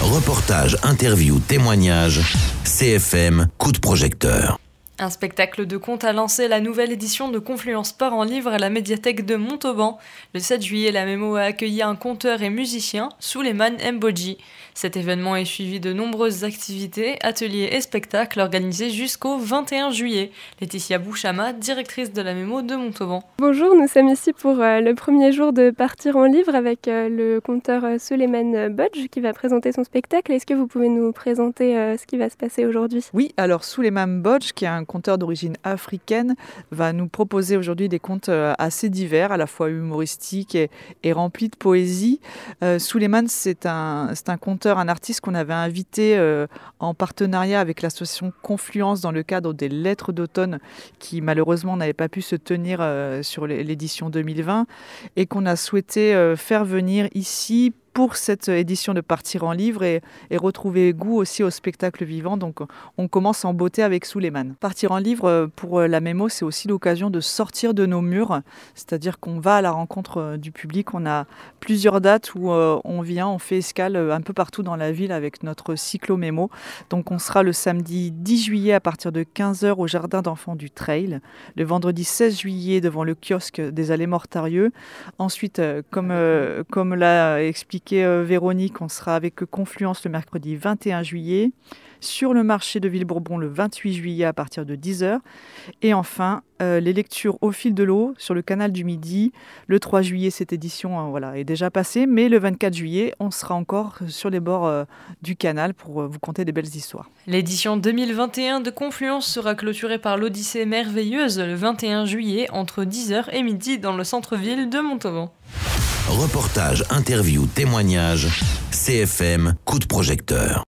Reportage, interview, témoignage, CFM, coup de projecteur. Un spectacle de contes a lancé la nouvelle édition de Confluence Parents Livres à la médiathèque de Montauban. Le 7 juillet, la Mémo a accueilli un conteur et musicien, Souleymane Mbodji. Cet événement est suivi de nombreuses activités, ateliers et spectacles organisés jusqu'au 21 juillet. Laetitia Bouchama, directrice de la Mémo de Montauban. Bonjour, nous sommes ici pour le premier jour de Partir en livre avec le conteur Souleymane Mbodji qui va présenter son spectacle. Est-ce que vous pouvez nous présenter ce qui va se passer aujourd'hui ? Oui, alors Souleymane Mbodji, qui est un conteur d'origine africaine, va nous proposer aujourd'hui des contes assez divers, à la fois humoristiques et remplis de poésie. Souleymane, c'est un conteur, un artiste qu'on avait invité en partenariat avec l'association Confluence dans le cadre des Lettres d'automne qui malheureusement n'avaient pas pu se tenir sur l'édition 2020 et qu'on a souhaité faire venir ici pour cette édition de Partir en livre et retrouver goût aussi au spectacle vivant. Donc on commence en beauté avec Souleymane. Partir en livre pour la Mémo, c'est aussi l'occasion de sortir de nos murs, c'est-à-dire qu'on va à la rencontre du public. On a plusieurs dates où on fait escale un peu partout dans la ville avec notre cyclo-Mémo. Donc on sera le samedi 10 juillet à partir de 15h au jardin d'enfants du Trail, le vendredi 16 juillet devant le kiosque des Allées Mortarieux. Ensuite, comme l'a expliqué Véronique, on sera avec Confluence le mercredi 21 juillet, sur le marché de Villebourbon le 28 juillet à partir de 10h. Et enfin, les lectures au fil de l'eau sur le canal du Midi. Le 3 juillet, cette édition est déjà passée, mais le 24 juillet, on sera encore sur les bords du canal pour vous conter des belles histoires. L'édition 2021 de Confluence sera clôturée par l'Odyssée merveilleuse le 21 juillet entre 10h et midi dans le centre-ville de Montauban. Reportage, interview, témoignage, CFM, coup de projecteur.